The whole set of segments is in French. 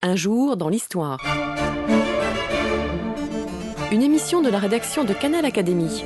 Un jour dans l'histoire. Une émission de la rédaction de Canal Académie.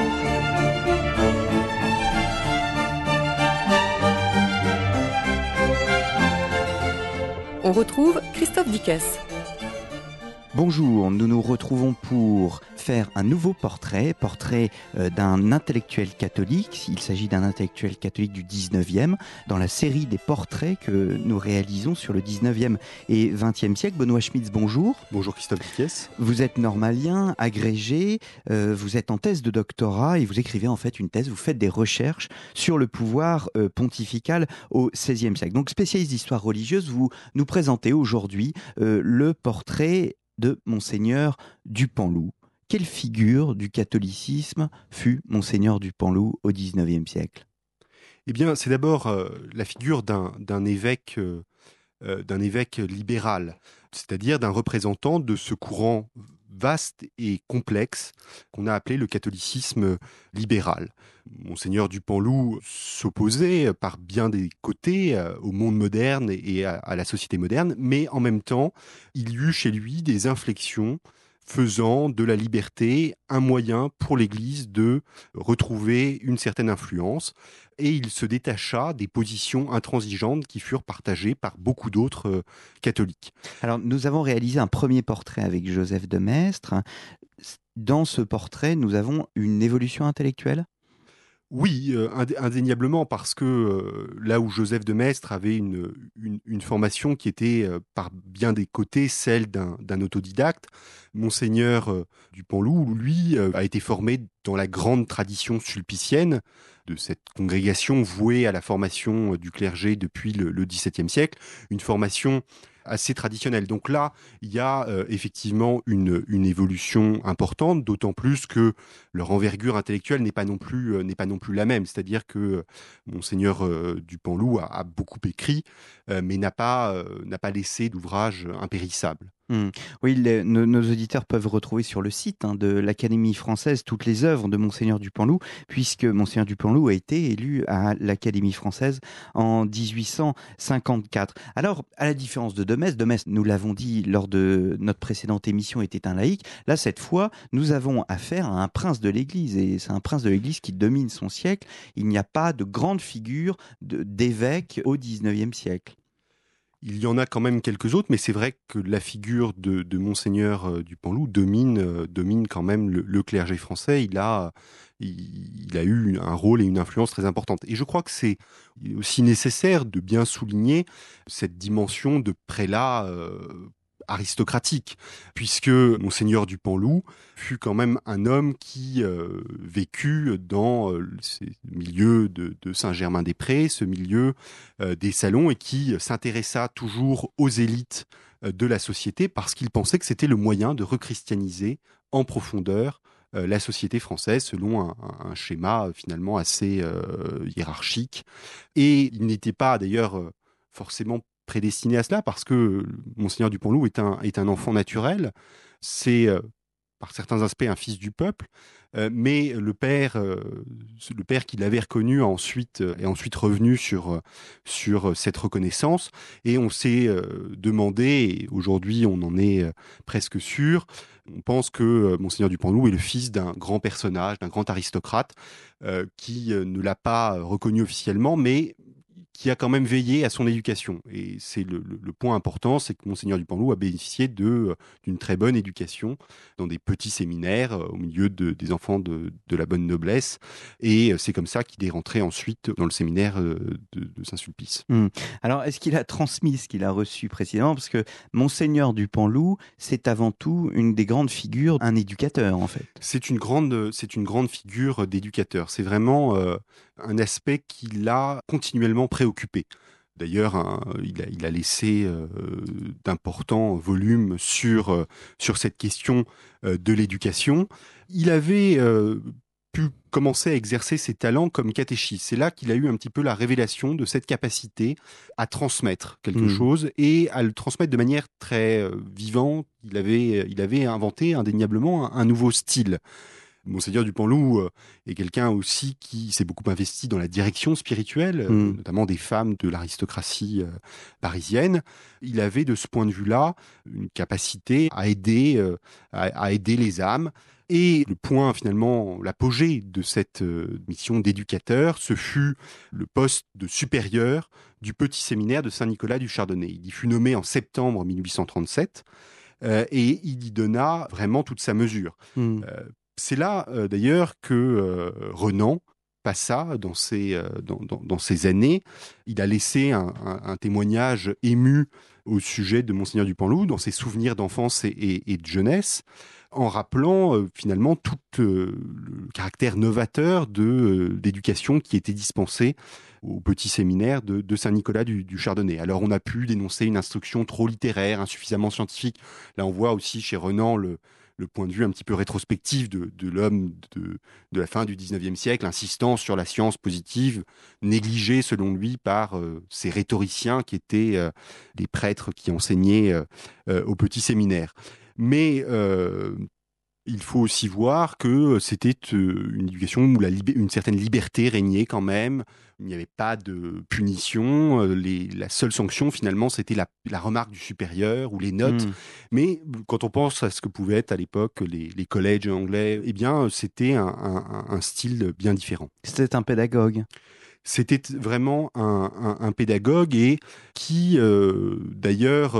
On retrouve Christophe Dickès. Bonjour, nous nous retrouvons pour faire un nouveau portrait d'un intellectuel catholique. Il s'agit d'un intellectuel catholique du 19e, dans la série des portraits que nous réalisons sur le 19e et 20e siècle. Benoît Schmitz, bonjour. Bonjour Christophe Dickès. Vous êtes normalien, agrégé, vous êtes en thèse de doctorat et vous écrivez en fait une thèse, vous faites des recherches sur le pouvoir pontifical au XVIe siècle. Donc spécialiste d'histoire religieuse, vous nous présentez aujourd'hui le portrait de Monseigneur Dupanloup. Quelle figure du catholicisme fut Monseigneur Dupanloup au XIXe siècle ? Eh bien, c'est d'abord la figure d'un évêque libéral, c'est-à-dire d'un représentant de ce courant vaste et complexe qu'on a appelé le catholicisme libéral. Monseigneur Dupanloup s'opposait par bien des côtés au monde moderne et à la société moderne, mais en même temps, il y eut chez lui des inflexions faisant de la liberté un moyen pour l'Église de retrouver une certaine influence. Et il se détacha des positions intransigeantes qui furent partagées par beaucoup d'autres catholiques. Alors, nous avons réalisé un premier portrait avec Joseph de Maistre. Dans ce portrait, nous avons une évolution intellectuelle ? Oui, indéniablement, parce que là où Joseph de Maistre avait une formation qui était par bien des côtés celle d'un autodidacte, Monseigneur Dupanloup, lui, a été formé dans la grande tradition sulpicienne de cette congrégation vouée à la formation du clergé depuis le XVIIe siècle, une formation assez traditionnelle. Donc là, il y a effectivement une évolution importante, d'autant plus que leur envergure intellectuelle n'est pas non plus la même. C'est-à-dire que Monseigneur Dupanloup a beaucoup écrit, mais n'a pas laissé d'ouvrage impérissable. Oui, nos auditeurs peuvent retrouver sur le site de l'Académie française toutes les œuvres de Monseigneur Dupanloup, puisque Monseigneur Dupanloup a été élu à l'Académie française en 1854. Alors, à la différence de Maistre, nous l'avons dit lors de notre précédente émission, était un laïc. Là, cette fois, nous avons affaire à un prince de l'Église, et c'est un prince de l'Église qui domine son siècle. Il n'y a pas de grande figure d'évêque au XIXe siècle. Il y en a quand même quelques autres, mais c'est vrai que la figure de Monseigneur Dupanloup domine quand même le clergé français. Il a eu un rôle et une influence très importante. Et je crois que c'est aussi nécessaire de bien souligner cette dimension de prélat aristocratique, puisque Monseigneur Dupanloup fut quand même un homme qui vécut dans ce milieu de Saint-Germain-des-Prés, ce milieu des salons, et qui s'intéressa toujours aux élites de la société, parce qu'il pensait que c'était le moyen de rechristianiser en profondeur la société française selon un schéma finalement assez hiérarchique. Et il n'était pas d'ailleurs forcément prédestiné à cela, parce que Monseigneur Dupanloup est un enfant naturel. C'est par certains aspects un fils du peuple, mais le père qu'il avait reconnu est ensuite revenu sur cette reconnaissance, et on s'est demandé, et aujourd'hui on en est presque sûr, on pense que Monseigneur Dupanloup est le fils d'un grand personnage, d'un grand aristocrate, qui ne l'a pas reconnu officiellement, mais qui a quand même veillé à son éducation. Et c'est le point important, c'est que Monseigneur Dupanloup a bénéficié d'une très bonne éducation dans des petits séminaires au milieu des enfants de la bonne noblesse. Et c'est comme ça qu'il est rentré ensuite dans le séminaire de Saint-Sulpice. Alors, est-ce qu'il a transmis ce qu'il a reçu précédemment ? Parce que Monseigneur Dupanloup, c'est avant tout une des grandes figures, un éducateur en fait. C'est une grande figure d'éducateur. C'est vraiment un aspect qui l'a continuellement préoccupé. D'ailleurs, il a laissé d'importants volumes sur cette question de l'éducation. Il avait pu commencer à exercer ses talents comme catéchiste. C'est là qu'il a eu un petit peu la révélation de cette capacité à transmettre quelque chose, et à le transmettre de manière très vivante. Il avait inventé indéniablement un nouveau style. Monseigneur du Panloup est quelqu'un aussi qui s'est beaucoup investi dans la direction spirituelle, notamment des femmes de l'aristocratie parisienne. Il avait de ce point de vue-là une capacité à aider les âmes. Et le point, finalement, l'apogée de cette mission d'éducateur, ce fut le poste de supérieur du petit séminaire de Saint-Nicolas du Chardonnay. Il y fut nommé en septembre 1837 et il y donna vraiment toute sa mesure. C'est là, d'ailleurs, que Renan passa dans ces années. Il a laissé un témoignage ému au sujet de Monseigneur du Panloup, dans ses souvenirs d'enfance et de jeunesse, en rappelant finalement tout le caractère novateur d'éducation qui était dispensée au petit séminaire de Saint-Nicolas du Chardonnay. Alors on a pu dénoncer une instruction trop littéraire, insuffisamment scientifique. Là on voit aussi chez Renan le point de vue un petit peu rétrospectif de l'homme de la fin du 19e siècle, insistant sur la science positive, négligée selon lui par ces rhétoriciens qui étaient les prêtres qui enseignaient au petit séminaire. Mais il faut aussi voir que c'était une éducation où une certaine liberté régnait quand même. Il n'y avait pas de punition. La seule sanction, finalement, c'était la remarque du supérieur ou les notes. Mais quand on pense à ce que pouvaient être à l'époque les collèges anglais, eh bien, c'était un style bien différent. C'était un pédagogue. C'était vraiment un pédagogue et qui, d'ailleurs,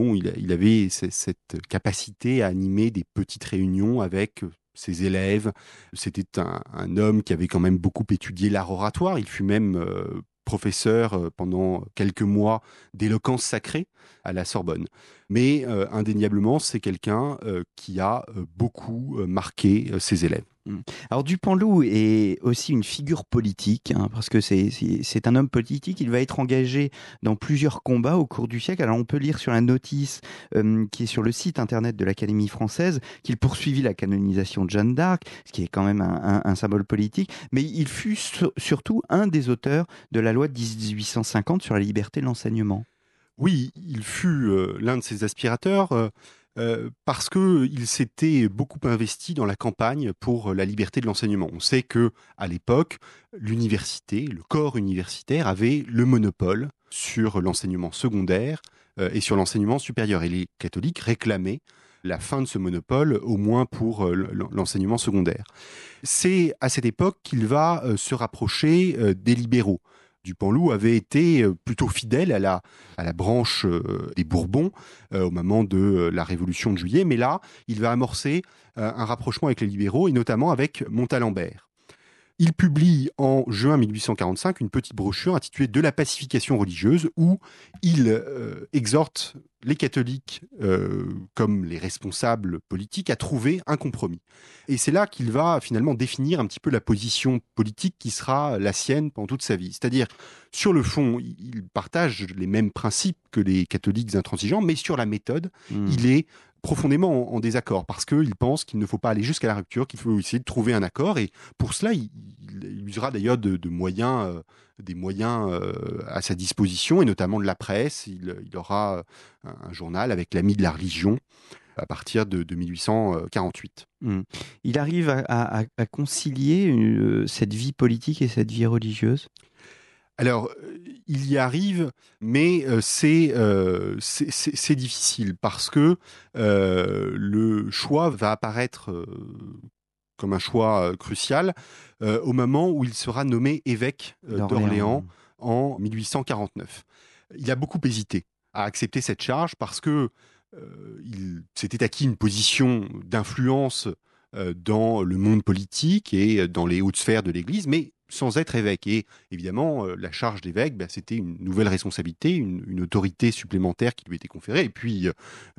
il avait cette capacité à animer des petites réunions avec ses élèves. C'était un homme qui avait quand même beaucoup étudié l'art oratoire. Il fut même professeur pendant quelques mois d'éloquence sacrée à la Sorbonne. Mais indéniablement, c'est quelqu'un qui a beaucoup marqué ses élèves. Alors Dupanloup est aussi une figure politique, parce que c'est un homme politique. Il va être engagé dans plusieurs combats au cours du siècle. Alors on peut lire sur la notice qui est sur le site internet de l'Académie française qu'il poursuivit la canonisation de Jeanne d'Arc, ce qui est quand même un symbole politique. Mais il fut surtout un des auteurs de la loi de 1850 sur la liberté de l'enseignement. Oui, il fut l'un de ces aspirateurs. Parce qu'il s'était beaucoup investi dans la campagne pour la liberté de l'enseignement. On sait que à l'époque, l'université, le corps universitaire avait le monopole sur l'enseignement secondaire et sur l'enseignement supérieur. Et les catholiques réclamaient la fin de ce monopole, au moins pour l'enseignement secondaire. C'est à cette époque qu'il va se rapprocher des libéraux. Dupanloup avait été plutôt fidèle à la branche des Bourbons au moment de la Révolution de Juillet, mais là, il va amorcer un rapprochement avec les libéraux et notamment avec Montalembert. Il publie en juin 1845 une petite brochure intitulée « De la pacification religieuse » où il exhorte les catholiques comme les responsables politiques à trouver un compromis. Et c'est là qu'il va finalement définir un petit peu la position politique qui sera la sienne pendant toute sa vie. C'est-à-dire, sur le fond, il partage les mêmes principes que les catholiques intransigeants, mais sur la méthode, il est profondément en désaccord parce qu'il pense qu'il ne faut pas aller jusqu'à la rupture, qu'il faut essayer de trouver un accord. Et pour cela, il usera d'ailleurs des moyens à sa disposition, et notamment de la presse. Il aura un journal avec l'Ami de la religion à partir de 1848. Il arrive à concilier cette vie politique et cette vie religieuse ? Alors, il y arrive, mais c'est difficile parce que le choix va apparaître comme un choix crucial au moment où il sera nommé évêque d'Orléans en 1849. Il a beaucoup hésité à accepter cette charge parce que il s'était acquis une position d'influence dans le monde politique et dans les hautes sphères de l'Église, mais sans être évêque. Et évidemment, la charge d'évêque, c'était une nouvelle responsabilité, une autorité supplémentaire qui lui était conférée. Et puis,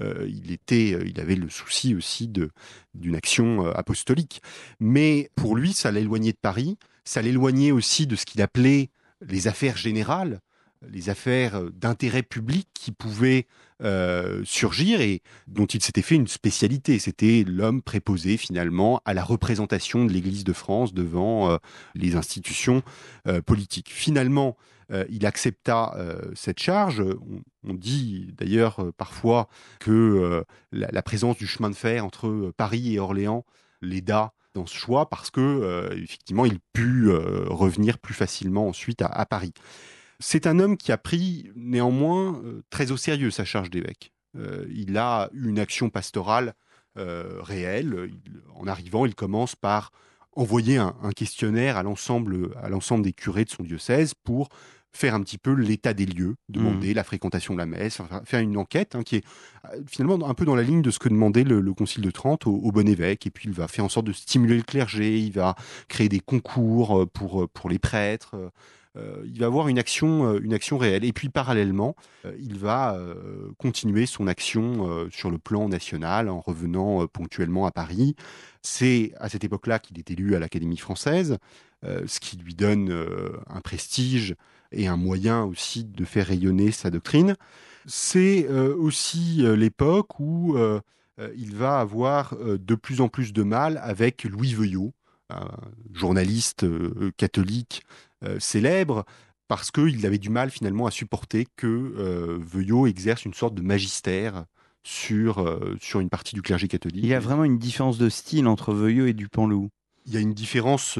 il avait le souci aussi d'une action apostolique. Mais pour lui, ça l'éloignait de Paris, ça l'éloignait aussi de ce qu'il appelait les affaires générales, les affaires d'intérêt public qui pouvaient surgir et dont il s'était fait une spécialité. C'était l'homme préposé finalement à la représentation de l'Église de France devant les institutions politiques. Finalement, il accepta cette charge. On dit d'ailleurs parfois que la présence du chemin de fer entre Paris et Orléans l'aida dans ce choix parce que effectivement il put revenir plus facilement ensuite à Paris. C'est un homme qui a pris néanmoins très au sérieux sa charge d'évêque. Il a eu une action pastorale réelle. En arrivant, il commence par envoyer un questionnaire à l'ensemble des curés de son diocèse pour faire un petit peu l'état des lieux, demander la fréquentation de la messe, faire une enquête qui est finalement un peu dans la ligne de ce que demandait le Concile de Trente au bon évêque. Et puis il va faire en sorte de stimuler le clergé, il va créer des concours pour les prêtres. Il va avoir une action réelle. Et puis parallèlement, il va continuer son action sur le plan national en revenant ponctuellement à Paris. C'est à cette époque-là qu'il est élu à l'Académie française, ce qui lui donne un prestige et un moyen aussi de faire rayonner sa doctrine. C'est aussi l'époque où il va avoir de plus en plus de mal avec Louis Veuillot, un journaliste catholique célèbre, parce qu'il avait du mal finalement à supporter que Veuillot exerce une sorte de magistère sur une partie du clergé catholique. Il y a vraiment une différence de style entre Veuillot et Dupanloup. Il y a une différence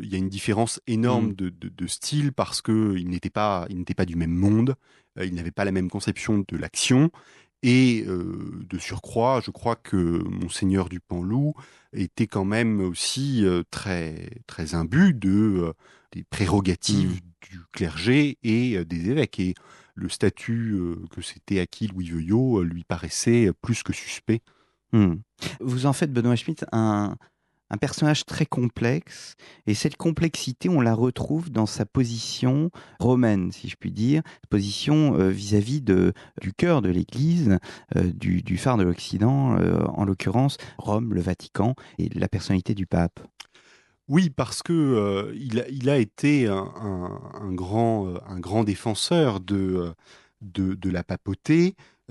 énorme de style parce qu'il n'était pas du même monde, il n'avait pas la même conception de l'action. Et de surcroît, je crois que Monseigneur Dupanloup était quand même aussi très, très imbu des prérogatives du clergé et des évêques. Et le statut que s'était acquis Louis Veuillot lui paraissait plus que suspect. Vous en faites, Benoît Schmitt, un personnage très complexe, et cette complexité, on la retrouve dans sa position romaine, si je puis dire, position vis-à-vis du cœur de l'Église, du phare de l'Occident, en l'occurrence Rome, le Vatican, et la personnalité du pape. Oui, parce que il a été un grand défenseur de la papauté,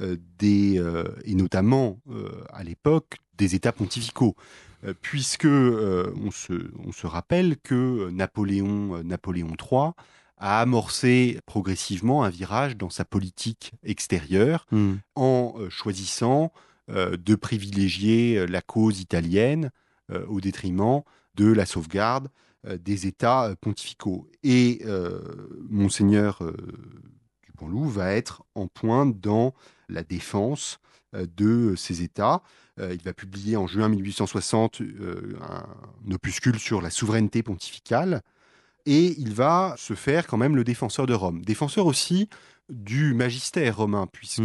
et notamment à l'époque des États pontificaux. Puisque on se rappelle que Napoléon III a amorcé progressivement un virage dans sa politique extérieure en choisissant de privilégier la cause italienne au détriment de la sauvegarde des États pontificaux. Et Monseigneur Dupanloup va être en pointe dans la défense de ces États. Il va publier en juin 1860 un opuscule sur la souveraineté pontificale et il va se faire quand même le défenseur de Rome. Défenseur aussi du magistère romain, puisque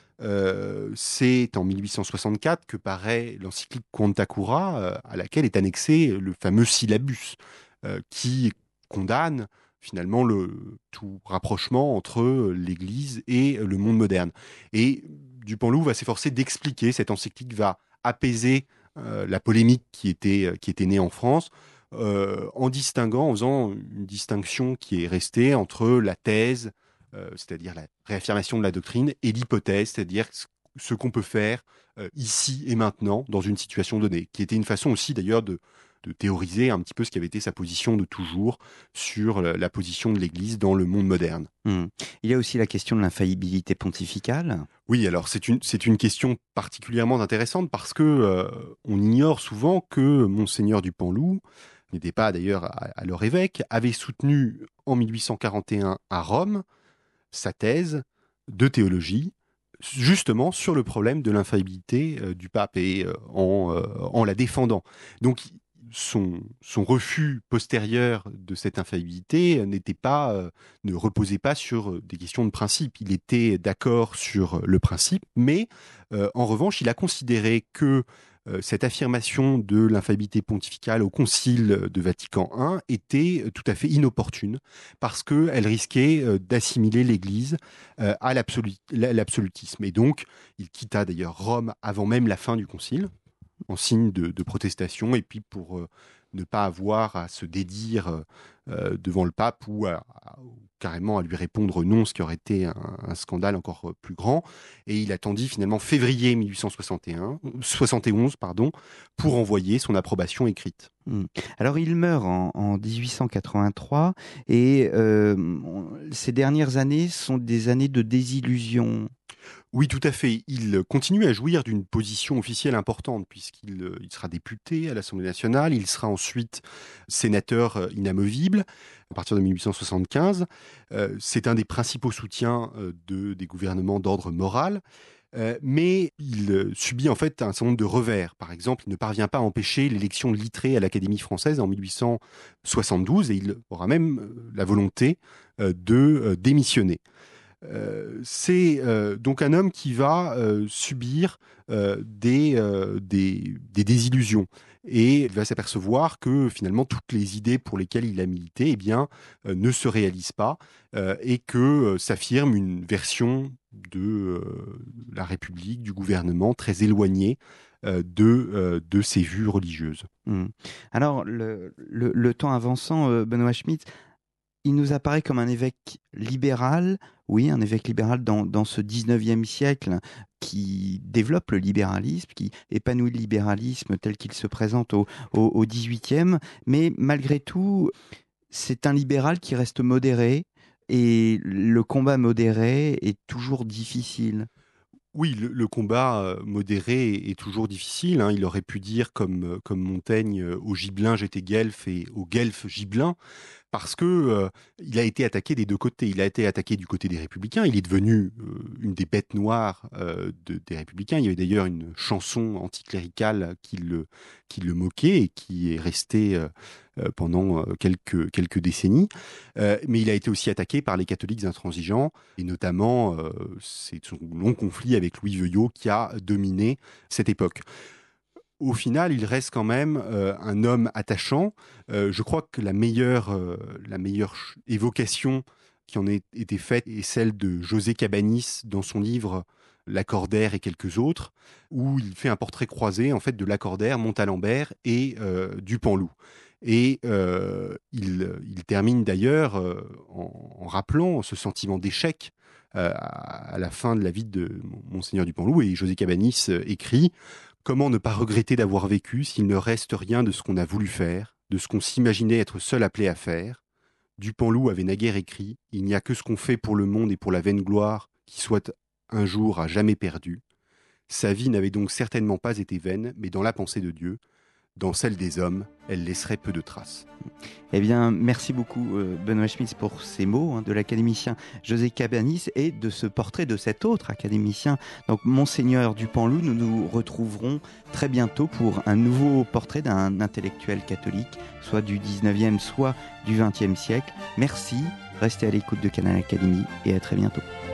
c'est en 1864 que paraît l'encyclique Quanta Cura, à laquelle est annexé le fameux syllabus, qui condamne finalement tout rapprochement entre l'Église et le monde moderne. Et Dupanloup va s'efforcer d'expliquer, cette encyclique va apaiser la polémique qui était née en France, en faisant une distinction qui est restée entre la thèse, c'est-à-dire la réaffirmation de la doctrine, et l'hypothèse, c'est-à-dire ce qu'on peut faire ici et maintenant dans une situation donnée, qui était une façon aussi d'ailleurs de théoriser un petit peu ce qui avait été sa position de toujours sur la position de l'Église dans le monde moderne. Il y a aussi la question de l'infaillibilité pontificale. Oui, alors c'est une question particulièrement intéressante parce que on ignore souvent que Monseigneur Dupanloup n'était pas d'ailleurs alors évêque, avait soutenu en 1841 à Rome sa thèse de théologie, justement sur le problème de l'infaillibilité du pape et en la défendant. Donc son refus postérieur de cette infaillibilité ne reposait pas sur des questions de principe. Il était d'accord sur le principe, mais en revanche, il a considéré que cette affirmation de l'infaillibilité pontificale au Concile de Vatican I était tout à fait inopportune parce qu'elle risquait d'assimiler l'Église à l'absolutisme. Et donc, il quitta d'ailleurs Rome avant même la fin du Concile, en signe de protestation, et puis pour ne pas avoir à se dédire devant le pape ou carrément à lui répondre non, ce qui aurait été un scandale encore plus grand. Et il attendit finalement février 1871, pour envoyer son approbation écrite. Alors il meurt en 1883 et ces dernières années sont des années de désillusion. Oui, tout à fait. Il continue à jouir d'une position officielle importante puisqu'il sera député à l'Assemblée nationale. Il sera ensuite sénateur inamovible à partir de 1875. C'est un des principaux soutiens des gouvernements d'ordre moral. Mais il subit en fait un certain nombre de revers. Par exemple, il ne parvient pas à empêcher l'élection de Littré à l'Académie française en 1872 et il aura même la volonté de démissionner. C'est donc un homme qui va subir des désillusions et il va s'apercevoir que finalement toutes les idées pour lesquelles il a milité ne se réalisent pas et que s'affirme une version de la République, du gouvernement très éloignée de ses vues religieuses. Alors, le temps avançant, Benoît Schmitz, il nous apparaît comme un évêque libéral, oui, un évêque libéral dans ce 19e siècle qui développe le libéralisme, qui épanouit le libéralisme tel qu'il se présente au 18e, mais malgré tout, c'est un libéral qui reste modéré et le combat modéré est toujours difficile. Oui, le combat modéré est toujours difficile. Il aurait pu dire, comme Montaigne, au Gibelin j'étais guelfe et au guelfe Gibelin, parce que il a été attaqué des deux côtés. Il a été attaqué du côté des Républicains. Il est devenu une des bêtes noires des Républicains. Il y avait d'ailleurs une chanson anticléricale qui le moquait et qui est restée pendant quelques décennies. Mais il a été aussi attaqué par les catholiques intransigeants, et notamment c'est son long conflit avec Louis Veuillot qui a dominé cette époque. Au final, il reste quand même un homme attachant. Je crois que la meilleure évocation qui en a été faite est celle de José Cabanis dans son livre Lacordaire et quelques autres, où il fait un portrait croisé en fait de Lacordaire, Montalembert et du Panloup. Et il termine d'ailleurs en rappelant ce sentiment d'échec à la fin de la vie de Monseigneur du Panloup. Et José Cabanis écrit: comment ne pas regretter d'avoir vécu s'il ne reste rien de ce qu'on a voulu faire, de ce qu'on s'imaginait être seul appelé à faire? Dupanloup avait naguère écrit: il n'y a que ce qu'on fait pour le monde et pour la vaine gloire qui soit un jour à jamais perdu. Sa vie n'avait donc certainement pas été vaine, mais dans la pensée de Dieu, dans celle des hommes, elle laisserait peu de traces. Eh bien, merci beaucoup Benoît Schmitz pour ces mots de l'académicien José Cabanis et de ce portrait de cet autre académicien, donc Monseigneur du Panloup. Nous nous retrouverons très bientôt pour un nouveau portrait d'un intellectuel catholique, soit du 19e, soit du 20e siècle. Merci, restez à l'écoute de Canal Académie et à très bientôt.